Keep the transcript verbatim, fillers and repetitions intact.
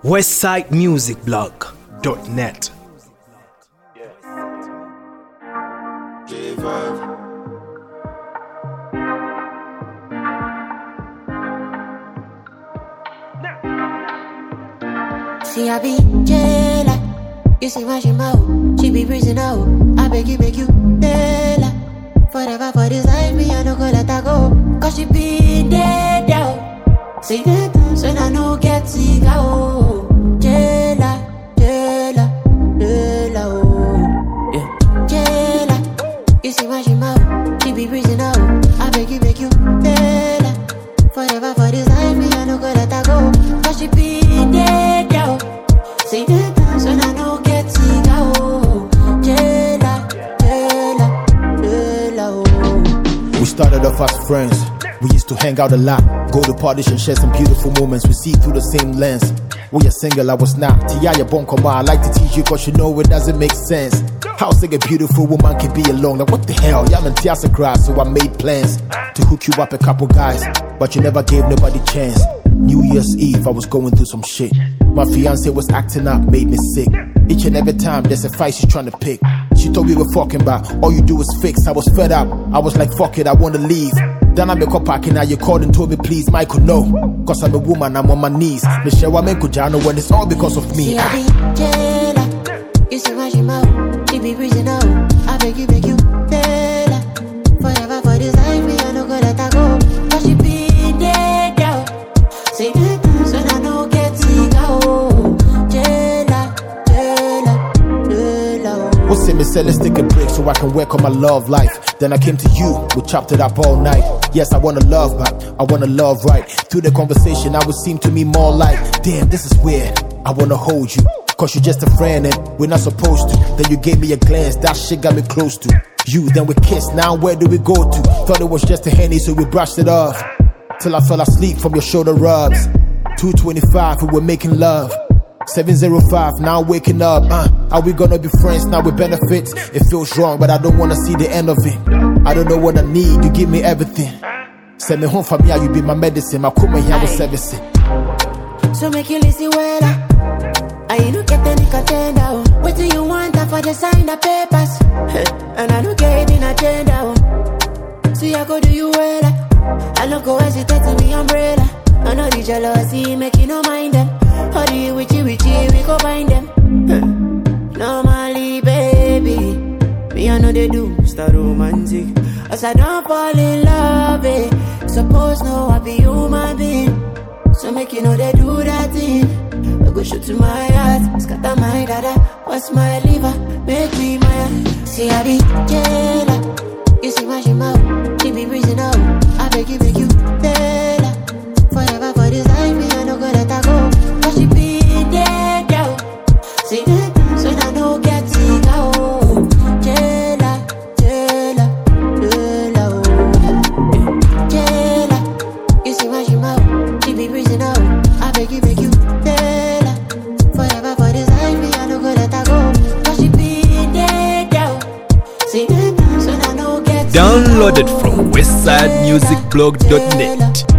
westside music blog dot net. See, I be jailer. You see my shima, she be breezing out. I beg you, beg you, jailer. Forever for this life, me I no go let her go. Cause she been dead out. See that dance when I no get sick out. Jailer, jailer, jailer, oh. Yeah. Jailer. You see my shima, she be breezing out. I beg you, beg you, jailer. Forever for this life, me I no go let her go. Cause she been dead out. See the times when I don't get sick out. Jailer, jailer, jailer. We started off as friends. We used to hang out a lot, go to parties and share some beautiful moments. We see through the same lens. When you're single, I was not. Tia, your bonko, I like to teach you cause you know it doesn't make sense. How sick a beautiful woman can be alone? Like what the hell? Y'all in Tiasa grass, so I made plans to hook you up a couple guys, but you never gave nobody chance. New Year's Eve, I was going through some shit. My fiance was acting up, made me sick. Each and every time there's a fight she's trying to pick. She told me we were fucking about, all you do is fix. I was fed up, I was like fuck it, I wanna leave. Then I make up packing, now you called and told me please, Michael, no. Cause I'm a woman, I'm on my knees. Michelle, I make Kujano when it's all because of me. See, I be jailer. You see my shima, she be breezing out. I beg you, beg you, jailer. Forever for this life, me I no go let her go. Cause she been dead out. See the times when I no get sick out. Jailer, jailer, jailer. What's say me say let's take a break so I can work on my love life. Then I came to you, we chopped it up all night. Yes, I wanna love back, I wanna love right. Through the conversation, I would seem to me more like, damn, this is weird. I wanna hold you, cause you're just a friend and we're not supposed to. Then you gave me a glance, that shit got me close to you. Then we kissed, now where do we go to? Thought it was just a Henny, so we brushed it off. Till I fell asleep from your shoulder rubs. two twenty-five, we were making love. seven oh five, now waking up. Uh, are we gonna be friends now with benefits? It feels wrong, but I don't wanna see the end of it. I don't know what I need, you give me everything. Send me home for me, you be my medicine. My kuma here was servicing. So make you listen well. I don't get any contender. What do you want for the sign the papers? And I don't get in agenda. See I go do you well. I don't go hesitate to be umbrella. I know the jealousy make you no mind them. How do you witchy witchy we go find them? Normally baby, me I know they do start romantic. As I don't fall in love, eh. Suppose no I be human being. So make you know they do that thing. I go shoot to my heart, scatter my dada. What's my liver, make me mad. See I be jailer. You see my shima, she be breezing out. I beg you, beg you, jailer. Forever for this life, me I no go let her go. Cause she be dead out. See the times when I no get sick out. Jailer, jailer, jailer, oh. Jailer. You see my shima, she be breezing out. I beg you, beg you, jailer. Forever for this life, me I no go let her go. Cause she be dead out. See the times when I no get sick out. Downloaded from westside music blog dot net.